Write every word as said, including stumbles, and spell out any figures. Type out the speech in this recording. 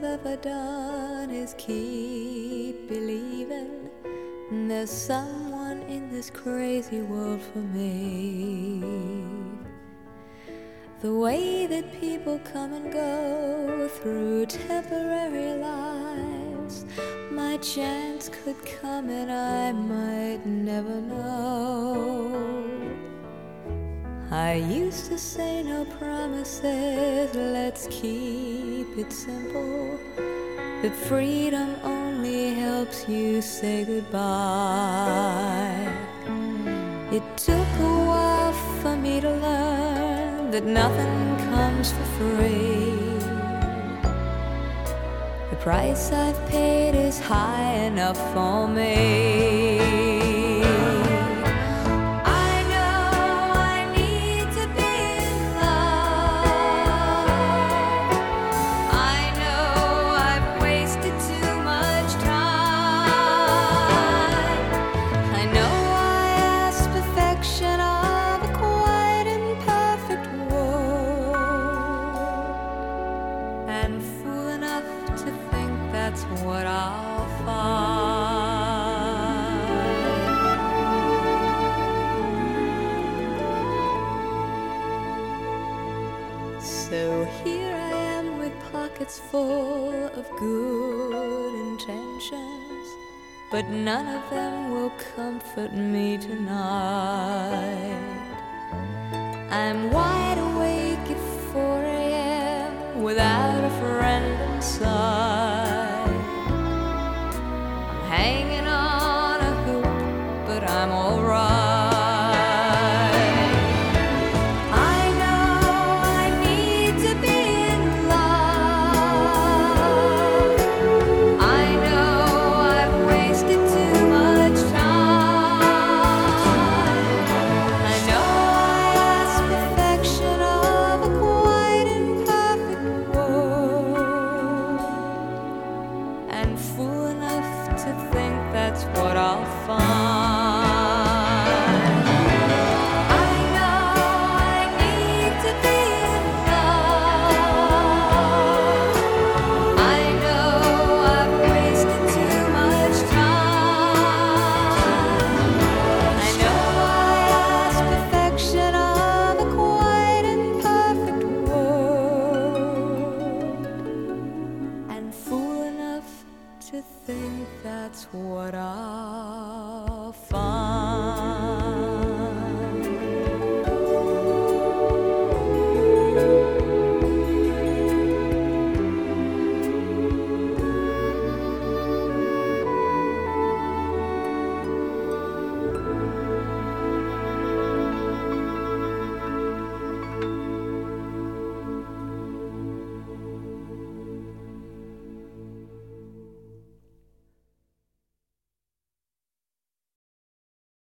I've ever done is keep believing there's someone in this crazy world for me. The way that people come and go through temporary lives, my chance could come and I might never know. I used to say no promises, let's keep it simple, that freedom only helps you say goodbye. It took a while for me to learn that nothing comes for free. The price I've paid is high enough for me. That's what I'll find. So here I am with pockets full of good intentions, but none of them will comfort me tonight. I'm wide awake at four a m without a friend inside. Hanging on a hoop, but I'm alright. I know I need to be in love. I know I've wasted too much time. I know I ask perfection of a quite imperfect world, and fool enough to think that's what I'll find. I know I need to be in love. I know I've wasted too much time. I know I ask perfection of a quite imperfect world, and fool enough to think that's what I